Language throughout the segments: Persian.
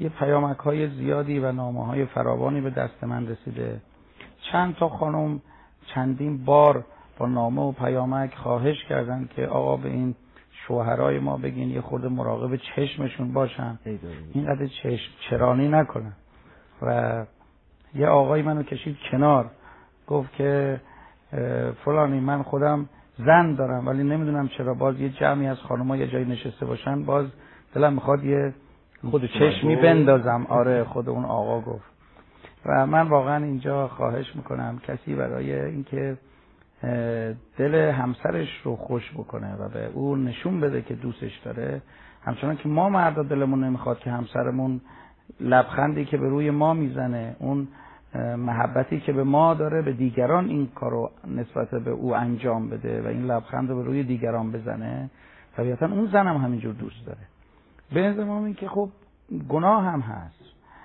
یه پیامک‌های زیادی و نامه‌های فراوانی به دست من رسیده. چند تا خانم چندین بار با نامه و پیامک خواهش کردن که آقا به این شوهرای ما بگین یه خورده مراقب چشمشون باشن، اینقدر چشم چرانی نکنن. و یه آقای منو کشید کنار، گفت که فلانی من خودم زن دارم ولی نمیدونم چرا باز یه جمعی از خانم‌ها یه جایی نشسته باشن باز دلم میخواد یه خود چشمی بندازم. آره خود اون آقا گفت. و من واقعا اینجا خواهش میکنم کسی برای اینکه دل همسرش رو خوش بکنه و به اون نشون بده که دوستش داره، همچنان که ما مردا دلمون نمیخواد که همسرمون لبخندی که به روی ما میزنه، اون محبتی که به ما داره به دیگران این کارو نسبت به او انجام بده و این لبخند رو به روی دیگران بزنه، طبیعتا اون زنم همینجور دوست داره. به نظرم این که خب گناه هم هست.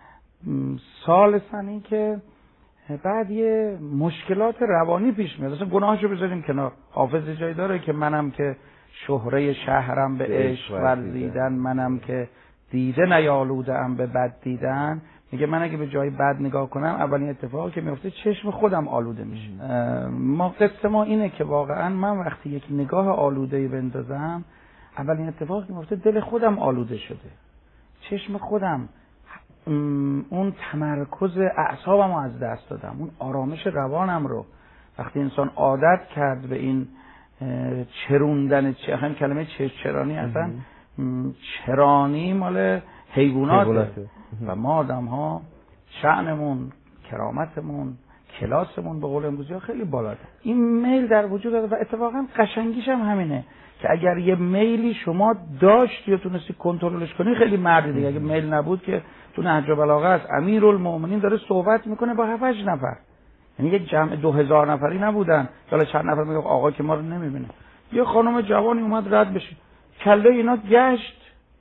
ثالثاً این که بعد یه مشکلات روانی پیش میاد. اصلا گناهشو بذاریم کنار. حافظ جای داره که منم که شهره شهرم به عشق ورزیدن، منم که دیده نیالوده‌ام به بد دیدن. میگه من اگه به جای بد نگاه کنم اولین اتفاقی که میفته چشم خودم آلوده میشه. ما قصه ما اینه که واقعا من وقتی یک نگاه آلوده‌ای بندازم اولین اتفاقی که میفته دل خودم آلوده شده، چشم خودم، اون تمرکز اعصابم رو از دست دادم، اون آرامش روانم رو. وقتی انسان عادت کرد به این چروندن، هم کلمه چرانی اصلا چرانی مال حیواناته و ما آدم ها شأنمون، کرامتمون، کلاسمون به قول امروزی ها خیلی بالاست. این میل در وجود داره و اتفاقا قشنگیش هم همینه که اگر یه میلی شما داشت یا تونستی کنترلش کنی خیلی مردی دیگه. اگه میل نبود که تو نهج البلاغه است امیرالمومنین داره صحبت میکنه با 7 نفر، یعنی یک جمع 2000 نفری نبودن. حالا چند نفر میگه آقا که ما رو نمیبینه. یه خانم جوانی اومد رد بشه، کله اینا گشت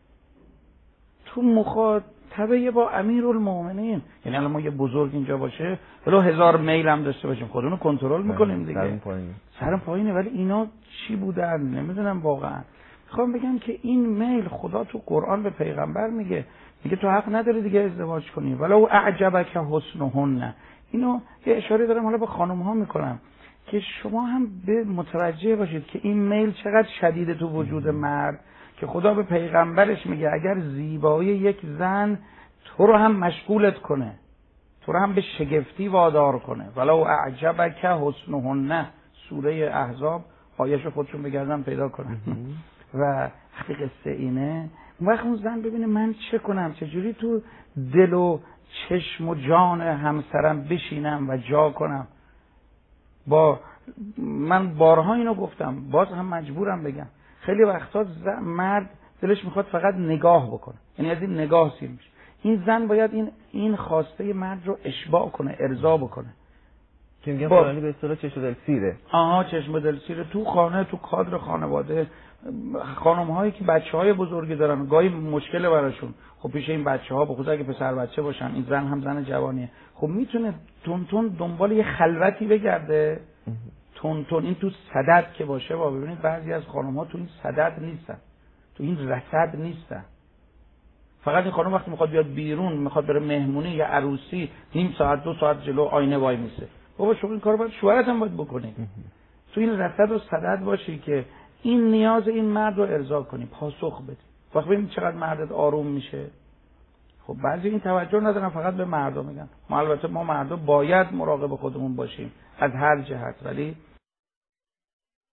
تو مخاطبه با امیرالمومنین. یعنی الان ما یه بزرگ اینجا باشه ولو 1000 میل هم داشته باشیم خودمون کنترل میکنیم دیگه، سرم پایینه. ولی اینا چی بودن نمیدونم واقعا. میخوام بگم که این میل خدا تو قرآن به پیغمبر میگه تو حق نداری دیگه ازدواج کنی ولو اعجبک حسنهن. اینو یه اشاره دارم حالا به خانم ها میکنم که شما هم به متوجه باشید که این میل چقدر شدیده تو وجود مرد که خدا به پیغمبرش میگه اگر زیبایی یک زن تو رو هم مشغولت کنه، تو رو هم به شگفتی وادار کنه، ولو اعجبک حسنهن. سوره احزاب آیه‌شو خودشون بگردن پیدا کنن. و وقتی قصه اینه اون وقت اون زن ببینه من چه کنم، چجوری تو دل و چشم و جان همسرم بشینم و جا کنم. من بارها اینو گفتم باز هم مجبورم بگم خیلی وقتا مرد دلش میخواد فقط نگاه بکنه، یعنی از این نگاه سیر میشه. این زن باید این خواسته مرد رو اشباع کنه، ارضا بکنه. که میگن فلانی به اصطلاح چشم دل سیره. چشم دل سیره. تو خانه، تو کادر خانواده، خانم هایی که بچه های بزرگی دارن گاهی مشکل براشون، خب پیش این بچه ها بخصوص اگه پسر بچه باشن، این زن هم زن جوانیه، خب میتونه تون دنبال یه خلوتی بگرده، تون این تو صدد که باشه. ببینید بعضی از خانم ها تو این صدد نیستن، تو این رصد نیستن. فقط این خانم وقتی میخواد بیاد بیرون، میخواد بره مهمونی یا عروسی، نیم ساعت 2 ساعت جلو آینه وای میسه. بابا شما این کارو باید شوهرت هم باید بکنی. تو این رصد و صدد باشی که این نیاز این مرد رو ارضا کنی، پاسخ بدی. وقتی ببینید چقدر مردت آروم میشه. خب بعضی این توجه ندارن، فقط به مردا میگن. البته ما مردا باید مراقب خودمون باشیم از هر جهت، ولی